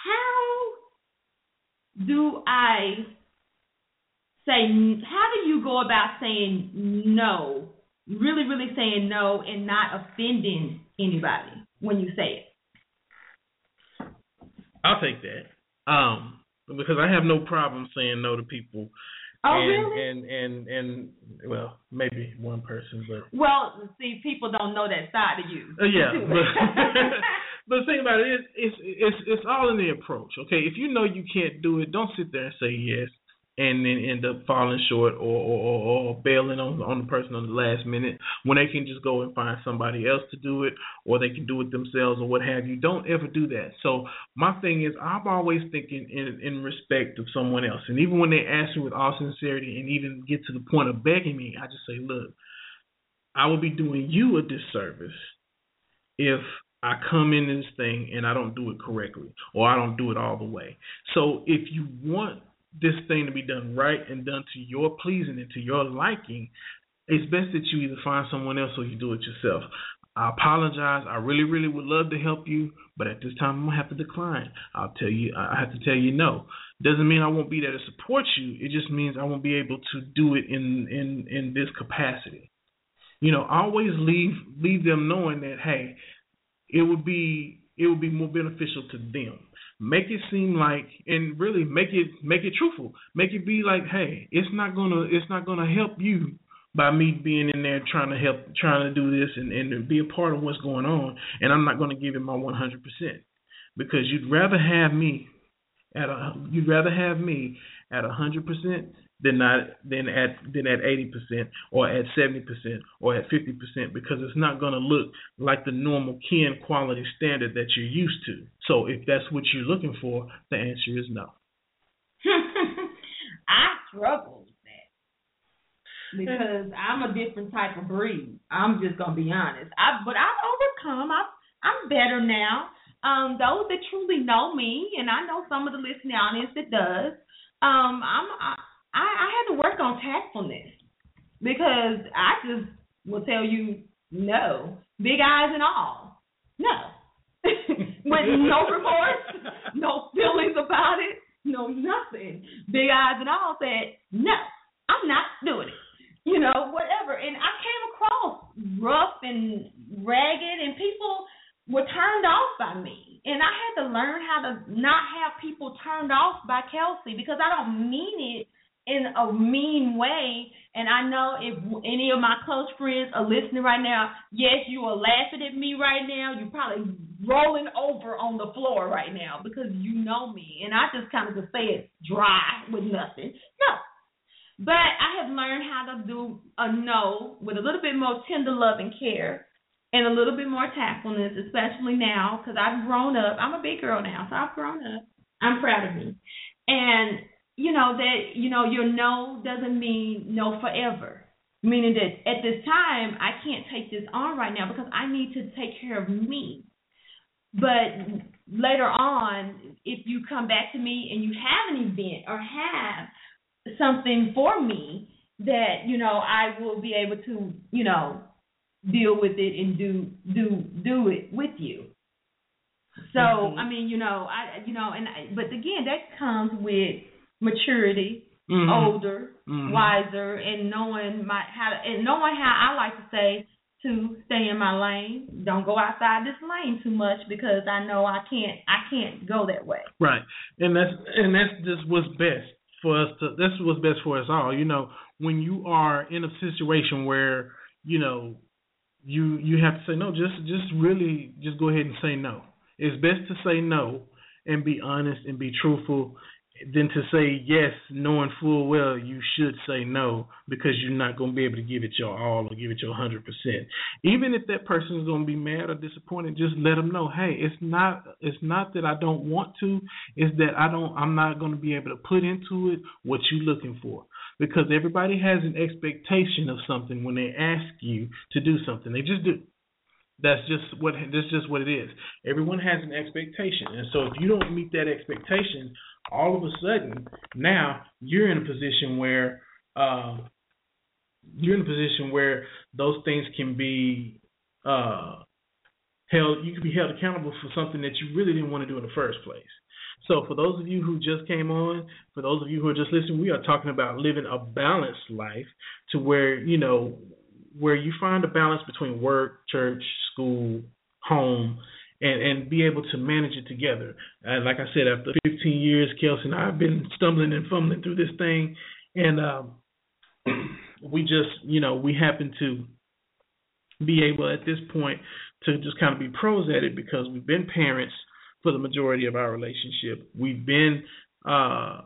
how do I Say, how do you go about saying no, really, really saying no and not offending anybody when you say it? I'll take that. Um, because I have no problem saying no to people. Oh, and, really? And, and, and, well, maybe one person, but. Well, see, people don't know that side of you. Uh, yeah. but, but the thing about it is, it's, it's, it's all in the approach, okay? If you know you can't do it, don't sit there and say yes and then end up falling short or, or, or, or bailing on, on the person on the last minute when they can just go and find somebody else to do it, or they can do it themselves or what have you. Don't ever do that. So my thing is, I'm always thinking in, in respect of someone else. And even when they ask me with all sincerity and even get to the point of begging me, I just say, look, I will be doing you a disservice if I come into this thing and I don't do it correctly or I don't do it all the way. So if you want this thing to be done right and done to your pleasing and to your liking, it's best that you either find someone else or you do it yourself. I apologize. I really, really would love to help you, but at this time I'm gonna have to decline. I'll tell you, I have to tell you no. Doesn't mean I won't be there to support you. It just means I won't be able to do it in in in this capacity. You know, always leave leave them knowing that, hey, it would be it would be more beneficial to them. Make it seem like, and really make it make it truthful. Make it be like, hey, it's not gonna it's not gonna help you by me being in there trying to help, trying to do this and, and be a part of what's going on, and I'm not gonna give it my one hundred percent because you'd rather have me at a you'd rather have me at a hundred percent than not than at than at eighty percent or at seventy percent or at fifty percent, because it's not going to look like the normal Ken quality standard that you're used to. So if that's what you're looking for, the answer is no. I struggle with that because I'm a different type of breed. I'm just gonna be honest. I but I've overcome. I I'm better now. Um, those that truly know me, and I know some of the listening audience that does. Um, I'm. I, I, I had to work on tactfulness because I just will tell you no, big eyes and all, no, with no remorse, no feelings about it, no nothing. Big eyes and all said no, I'm not doing it. You know, whatever. And I came across rough and ragged, and people were turned off by me. And I had to learn how to not have people turned off by Kelsey, because I don't mean it in a mean way. And I know if any of my close friends are listening right now, yes, you are laughing at me right now. You're probably rolling over on the floor right now because you know me. And I just kind of just say it dry with nothing. No. But I have learned how to do a no with a little bit more tender love and care and a little bit more tactfulness, especially now because I've grown up. I'm a big girl now, so I've grown up. I'm proud of me. And you know, that, you know, your no doesn't mean no forever. Meaning that at this time, I can't take this on right now because I need to take care of me. But later on, if you come back to me and you have an event or have something for me that, you know, I will be able to, you know, deal with it and do do do it with you. So mm-hmm. I mean, you know, I you know, and I, but again, that comes with maturity, mm-hmm. older, mm-hmm. wiser, and knowing my how to, and knowing how I like to say to stay in my lane. Don't go outside this lane too much because I know I can't I can't go that way. Right, and that's and that's just what's best for us to. That's what's best for us all. You know, when you are in a situation where you know you you have to say no, just just really just go ahead and say no. It's best to say no and be honest and be truthful than to say yes, knowing full well you should say no because you're not going to be able to give it your all or give it your one hundred percent. Even if that person is going to be mad or disappointed, just let them know, hey, it's not it's not that I don't want to, it's that I don't I'm not going to be able to put into it what you're looking for. Because everybody has an expectation of something when they ask you to do something. They just do. That's just what that's just what it is. Everyone has an expectation, and so if you don't meet that expectation, all of a sudden now you're in a position where uh, you're in a position where those things can be uh, held. You can be held accountable for something that you really didn't want to do in the first place. So for those of you who just came on, for those of you who are just listening, we are talking about living a balanced life to where you know. where you find a balance between work, church, school, home, and, and be able to manage it together. And like I said, after fifteen years, Kelsey and I have been stumbling and fumbling through this thing, and um, we just, you know, we happen to be able at this point to just kind of be pros at it because we've been parents for the majority of our relationship. We've been uh,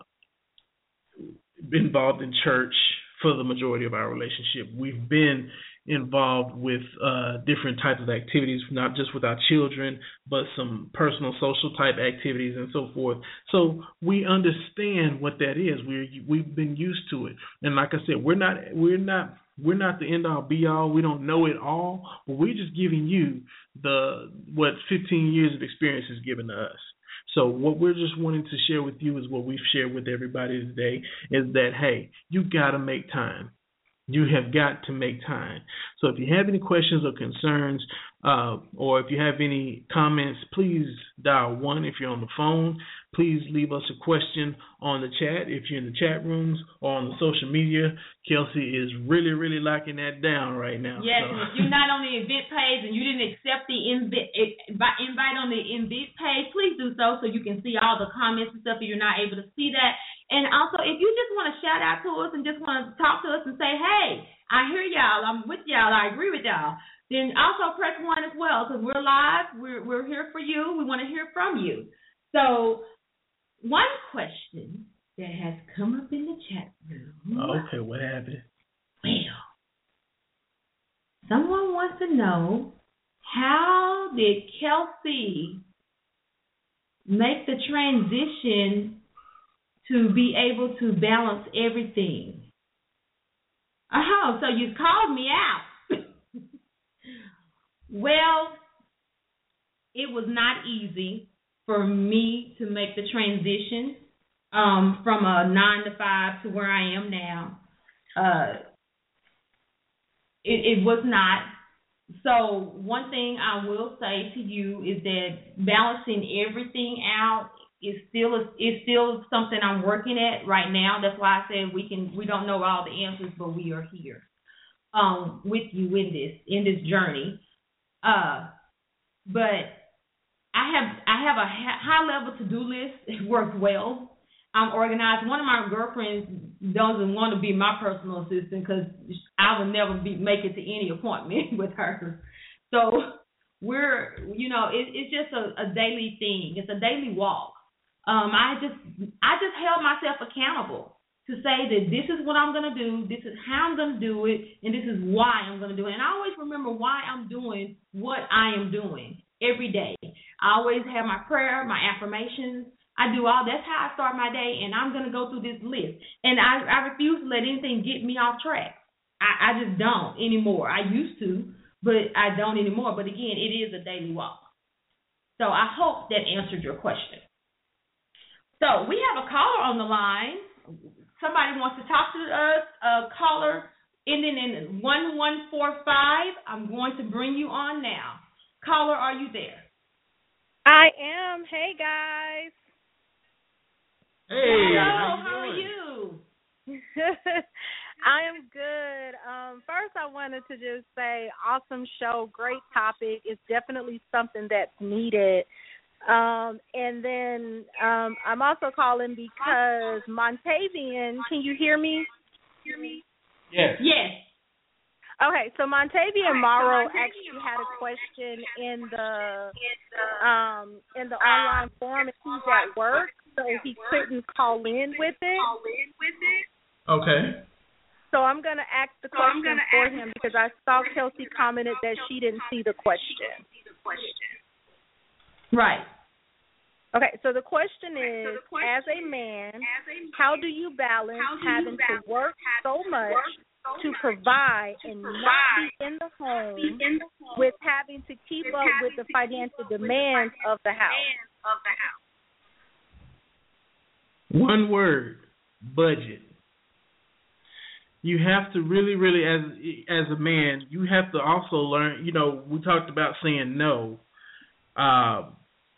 involved in church for the majority of our relationship. We've been involved with uh, different types of activities, not just with our children, but some personal social type activities and so forth. So we understand what that is. We're, we've been used to it. And like I said, we're not we're not we're not the end all be all. We don't know it all, but we're just giving you the what fifteen years of experience has given to us. So what we're just wanting to share with you is what we've shared with everybody today is that, hey, you got to make time. You have got to make time. So if you have any questions or concerns uh, or if you have any comments, please dial one. If you're on the phone, please leave us a question on the chat. If you're in the chat rooms or on the social media, Kelsey is really, really locking that down right now. Yes, so. And if you're not on the event page and you didn't accept the invite, invite on the invite page, please do so so you can see all the comments and stuff if you're not able to see that. And also, if you just want to shout out to us and just want to talk to us and say, hey, I hear y'all, I'm with y'all, I agree with y'all, then also press one as well because we're live, we're, we're here for you, we want to hear from you. So one question that has come up in the chat room. Okay, what happened? Well, someone wants to know, how did Kelsey make the transition to be able to balance everything? Oh, so you called me out. Well, it was not easy for me to make the transition um, from a nine to five to where I am now. Uh, it, it was not. So one thing I will say to you is that balancing everything out is still a, is still something I'm working at right now. That's why I said we can we don't know all the answers, but we are here um, with you in this in this journey. Uh, but I have I have a high level to do list. It works well. I'm organized. One of my girlfriends doesn't want to be my personal assistant because I would never be make it to any appointment with her. So we're you know it, it's just a, a daily thing. It's a daily walk. Um, I just I just held myself accountable to say that this is what I'm going to do, this is how I'm going to do it, and this is why I'm going to do it. And I always remember why I'm doing what I am doing every day. I always have my prayer, my affirmations. I do all, that's how I start my day, and I'm going to go through this list. And I, I refuse to let anything get me off track. I, I just don't anymore. I used to, but I don't anymore. But again, it is a daily walk. So I hope that answered your question. So we have a caller on the line. Somebody wants to talk to us. A caller ending in one one four five. I'm going to bring you on now. Caller, are you there? I am. Hey, guys. Hey, Hello, how how are you doing? you? I am good. Um, first, I wanted to just say, awesome show, great topic. It's definitely something that's needed. Um, and then um, I'm also calling because Montavian, can you hear me? Hear me? Yes. Yes. Okay, so Montavian Morrow actually had a question in the um, in the online forum, and he's at work, so he couldn't call in with it. Okay. So I'm going to ask the question for him because I saw Kelsey commented that she didn't see the question. Right. Okay, so the question is, as a man, how do you balance having to work so much to provide and not be in the home with having to keep up with the financial demands of the house? One word, budget. You have to really, really, as as a man, you have to also learn, you know, we talked about saying no. Uh,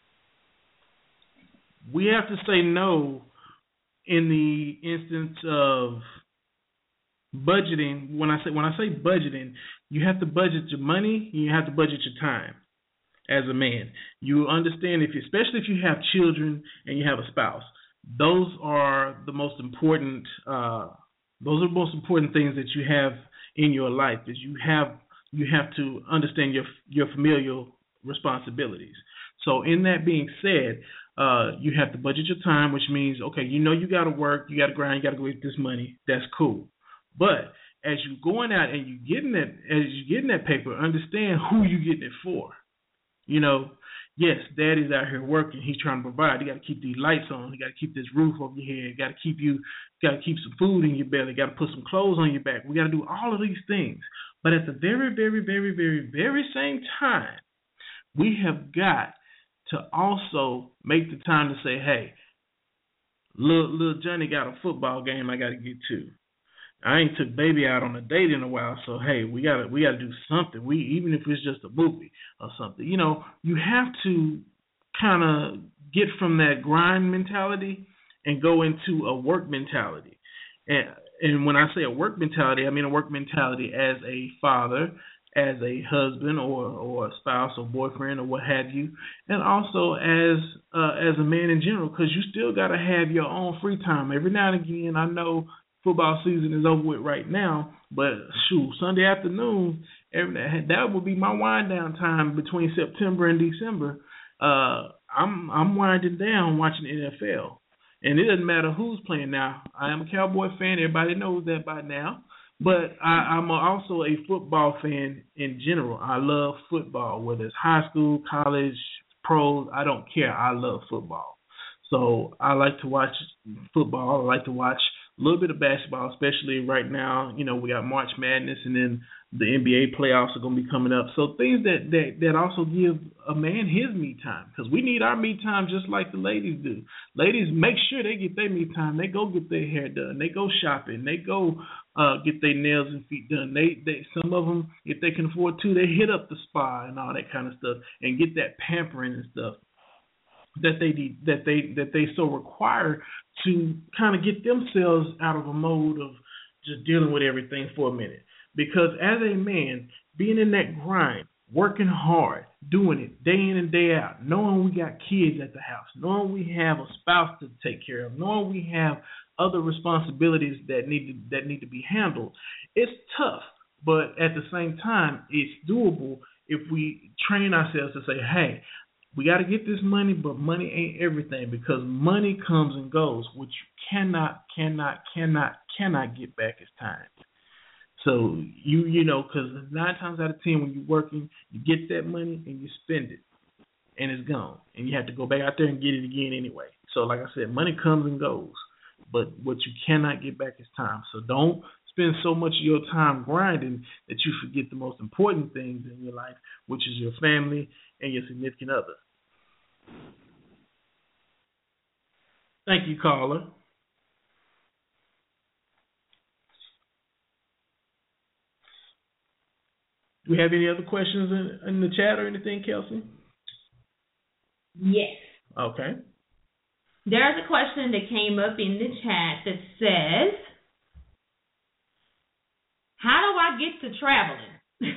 we have to say no in the instance of budgeting. When I say when I say budgeting, you have to budget your money, you have to budget your time as a man. You understand, if especially if you have children and you have a spouse, those are the most important uh Those are the most important things that you have in your life. Is you have you have to understand your your familial responsibilities. So, in that being said, uh, you have to budget your time, which means, okay, you know you got to work, you got to grind, you got to go get this money. That's cool. But as you going out and you getting that as you getting that paper, understand who you getting it for. You know, yes, daddy's out here working. He's trying to provide. You got to keep these lights on. You got to keep this roof over your head. You got to keep you, got to keep some food in your belly. You got to put some clothes on your back. We got to do all of these things. But at the very, very, very, very, very same time, we have got to also make the time to say, hey, little, little Johnny got a football game I got to get to. I ain't took baby out on a date in a while, so hey, we gotta we gotta do something. We even if it's just a movie or something, you know, you have to kind of get from that grind mentality and go into a work mentality. And and when I say a work mentality, I mean a work mentality as a father, as a husband or or a spouse or boyfriend or what have you, and also as uh, as a man in general, because you still gotta have your own free time every now and again. I know football season is over with right now, but shoot, Sunday afternoon, every, that will be my wind down time between September and December. Uh, I'm I'm winding down watching the N F L, and it doesn't matter who's playing now. I am a Cowboy fan; everybody knows that by now. But I, I'm also a football fan in general. I love football, whether it's high school, college, pros. I don't care. I love football, so I like to watch football. I like to watch a little bit of basketball, especially right now. You know, we got March Madness, and then the N B A playoffs are going to be coming up. So things that, that, that also give a man his me time, because we need our me time just like the ladies do. Ladies, make sure they get their me time. They go get their hair done. They go shopping. They go uh, get their nails and feet done. They, they some of them, if they can afford to, they hit up the spa and all that kind of stuff and get that pampering and stuff that they that they that they so require to kind of get themselves out of a mode of just dealing with everything for a minute. Because as a man, being in that grind, working hard, doing it day in and day out, knowing we got kids at the house, knowing we have a spouse to take care of, knowing we have other responsibilities that need to, that need to be handled, it's tough. But at the same time, it's doable if we train ourselves to say, hey, we got to get this money, but money ain't everything, because money comes and goes, which you cannot, cannot, cannot, cannot get back as time. So, you you know, because nine times out of ten when you're working, you get that money and you spend it, and it's gone. And you have to go back out there and get it again anyway. So, like I said, money comes and goes, but what you cannot get back is time. So don't spend so much of your time grinding that you forget the most important things in your life, which is your family and your significant other. Thank you, caller. Do we have any other questions in, in the chat or anything, Kelsey? Yes. Okay. There's a question that came up in the chat that says, how do I get to traveling?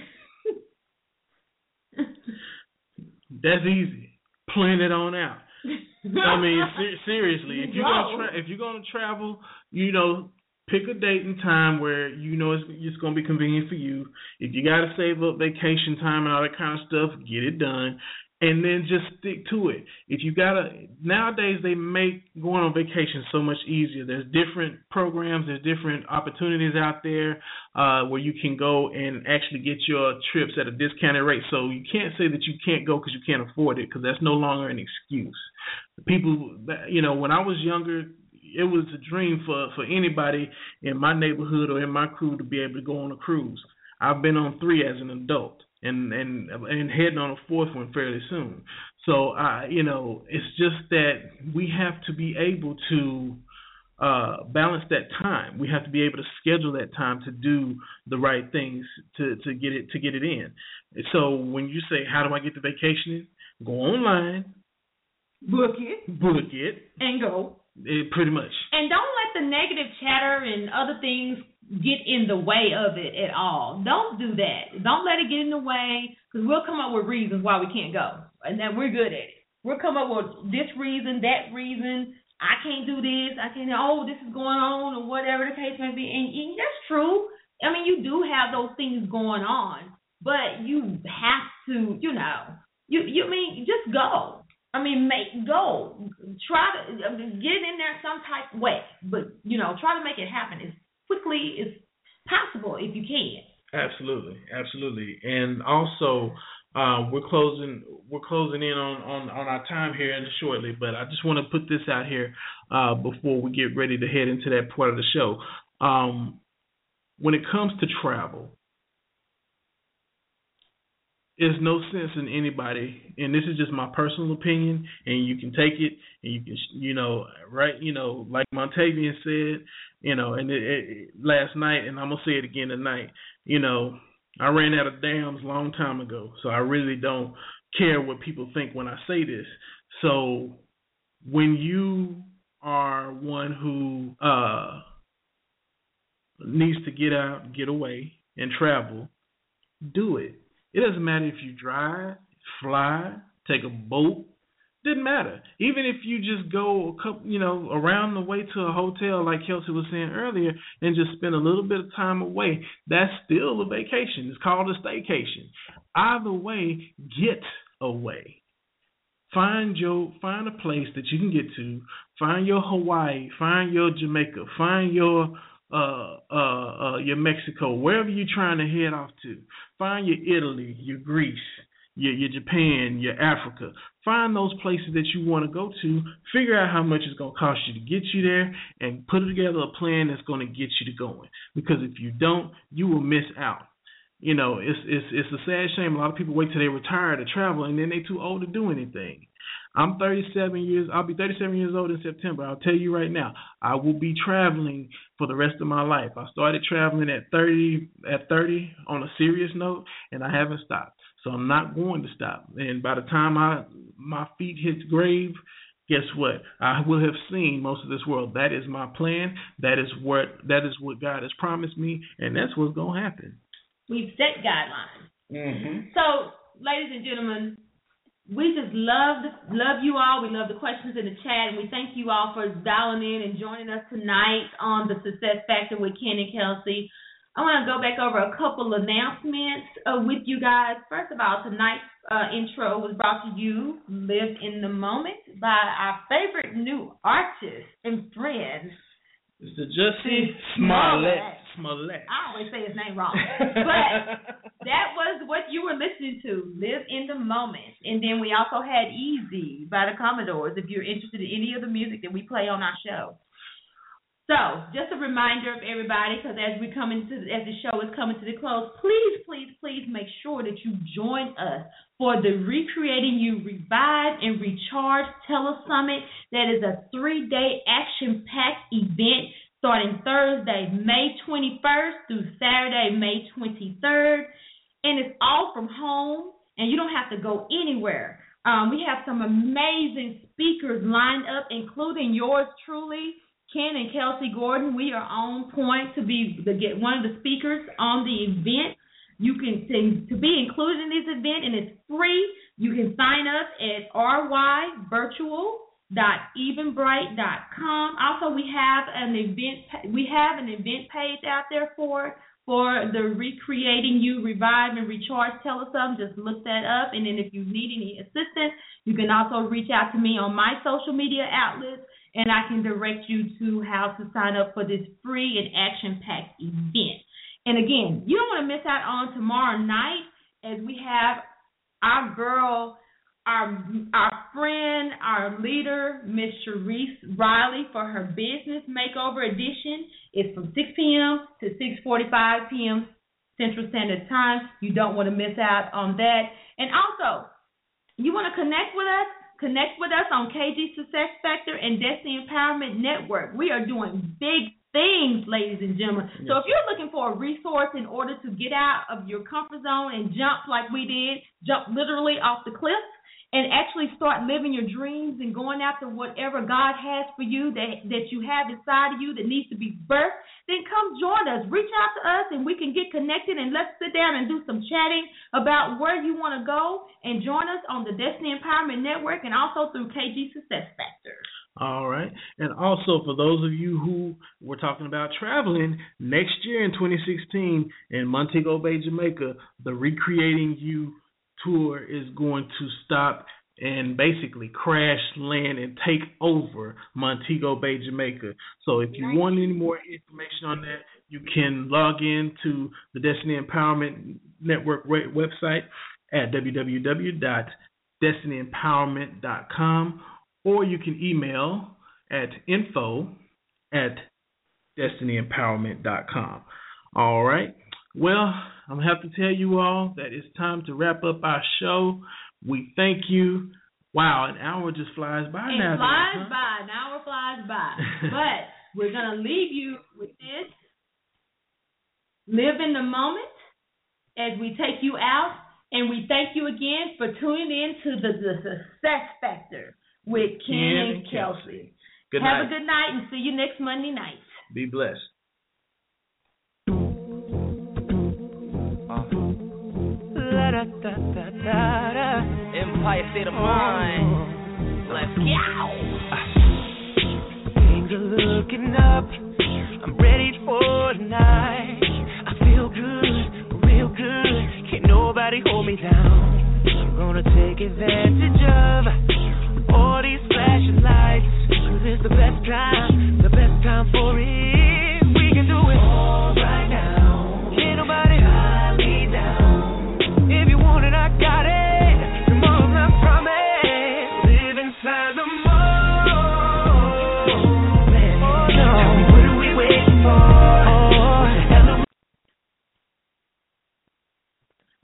That's easy. Plan it on out. I mean, ser- seriously, if you're gonna tra- if you're gonna travel, you know, pick a date and time where you know it's, it's gonna be convenient for you. If you gotta save up vacation time and all that kind of stuff, get it done. And then just stick to it. If you gotta, nowadays they make going on vacation so much easier. There's different programs, there's different opportunities out there uh, where you can go and actually get your trips at a discounted rate. So you can't say that you can't go because you can't afford it, because that's no longer an excuse. People, you know, when I was younger, it was a dream for, for anybody in my neighborhood or in my crew to be able to go on a cruise. I've been on three as an adult. And, and and heading on a fourth one fairly soon. So, I, you know, it's just that we have to be able to uh, balance that time. We have to be able to schedule that time to do the right things to, to get it to get it in. So when you say, how do I get the vacation in? Go online. Book it. Book it. And go. It, pretty much. And don't let the negative chatter and other things get in the way of it at all. Don't do that. Don't let it get in the way, because we'll come up with reasons why we can't go, and then we're good at it. We'll come up with this reason, that reason. I can't do this. I can't. Oh, this is going on, or whatever the case may be. And, and that's true. I mean, you do have those things going on, but you have to, you know, you you mean just go. I mean, make go. Try to I mean, get in there some type of way, but you know, try to make it happen as quickly as possible if you can. Absolutely, absolutely, and also uh, we're closing we're closing in on, on, on our time here shortly, but I just want to put this out here uh, before we get ready to head into that part of the show. Um, when it comes to travel, there's no sense in anybody, and this is just my personal opinion, and you can take it, and you can, you know, right, you know, like Montavian said, you know, and it, it, last night, and I'm going to say it again tonight, you know, I ran out of dams a long time ago, so I really don't care what people think when I say this. So when you are one who uh, needs to get out, get away, and travel, do it. It doesn't matter if you drive, fly, take a boat. Didn't matter. Even if you just go a couple, you know, around the way to a hotel, like Kelsey was saying earlier, and just spend a little bit of time away, that's still a vacation. It's called a staycation. Either way, get away. Find your find a place that you can get to. Find your Hawaii. Find your Jamaica. Find your Uh, uh, uh, your Mexico, wherever you're trying to head off to. Find your Italy, your Greece, your, your Japan, your Africa. Find those places that you want to go to. Figure out how much it's going to cost you to get you there, and put together a plan that's going to get you to going. Because if you don't, you will miss out. You know, it's it's it's a sad shame. A lot of people wait till they retire to travel, and then they're too old to do anything. I'm thirty-seven years. I'll be thirty-seven years old in September. I'll tell you right now, I will be traveling for the rest of my life. I started traveling at thirty, at thirty on a serious note, and I haven't stopped. So I'm not going to stop. And by the time I my feet hit the grave, guess what? I will have seen most of this world. That is my plan. That is what that is what God has promised me, and that's what's gonna happen. We've set guidelines. Mm-hmm. So, ladies and gentlemen, we just love love you all. We love the questions in the chat, and we thank you all for dialing in and joining us tonight on the Success Factor with Ken and Kelsey. I want to go back over a couple announcements uh, with you guys. First of all, tonight's uh, intro was brought to you, Live in the Moment, by our favorite new artist and friend, Mister Jussie Smollett. Smollett. I always say his name wrong. But that was what you were listening to, Live in the Moment. And then we also had Easy by the Commodores, if you're interested in any of the music that we play on our show. So, just a reminder of everybody, because as we come into, as the show is coming to the close, please, please, please make sure that you join us for the Recreating You Revive and Recharge Telesummit. That is a three-day action-packed event starting Thursday, May twenty-first through Saturday, May twenty-third. And it's all from home, and you don't have to go anywhere. Um, we have some amazing speakers lined up, including yours truly, Ken and Kelsey Gordon. We are on point to be the get one of the speakers on the event. You can to, to be included in this event, and it's free. You can sign up at r y virtual dot eventbrite dot com. Also, we have an event we have an event page out there for it, for the Recreating You, Revive, and Recharge Telethon. Just look that up, and then if you need any assistance, you can also reach out to me on my social media outlets, and I can direct you to how to sign up for this free and action-packed event. And again, you don't want to miss out on tomorrow night, as we have our girl, our our friend, our leader, Miss Sharice Riley, for her Business Makeover Edition. It's from six p.m. to six forty-five p.m. Central Standard Time. You don't want to miss out on that. And also, you want to connect with us? Connect with us on K G Success Factor and Destiny Empowerment Network. We are doing big things, ladies and gentlemen. Yes. So if you're looking for a resource in order to get out of your comfort zone and jump like we did, jump literally off the cliff, and actually start living your dreams and going after whatever God has for you that, that you have inside of you that needs to be birthed, then come join us. Reach out to us and we can get connected, and let's sit down and do some chatting about where you want to go, and join us on the Destiny Empowerment Network and also through K G Success Factor. All right. And also, for those of you who were talking about traveling, next year in twenty sixteen in Montego Bay, Jamaica, the Recreating You tour is going to stop and basically crash land and take over Montego Bay, Jamaica. So if you want any more information on that, you can log in to the Destiny Empowerment Network website at w w w dot destiny empowerment dot com, or you can email at info at destiny empowerment dot com. All right. Well, I'm going to have to tell you all that it's time to wrap up our show. We thank you. Wow, an hour just flies by it now. It flies huh? by. An hour flies by. But we're going to leave you with this. Live in the moment as we take you out. And we thank you again for tuning in to the, the Success Factor with Ken, Ken and Kelsey. Kelsey. Good Have night. a good night, and see you next Monday night. Be blessed. Empire State of Mind. Let's go. Things are looking up. I'm ready for tonight. I feel good, real good. Can't nobody hold me down. I'm gonna take advantage of all these flashing lights, 'cause it's the best time.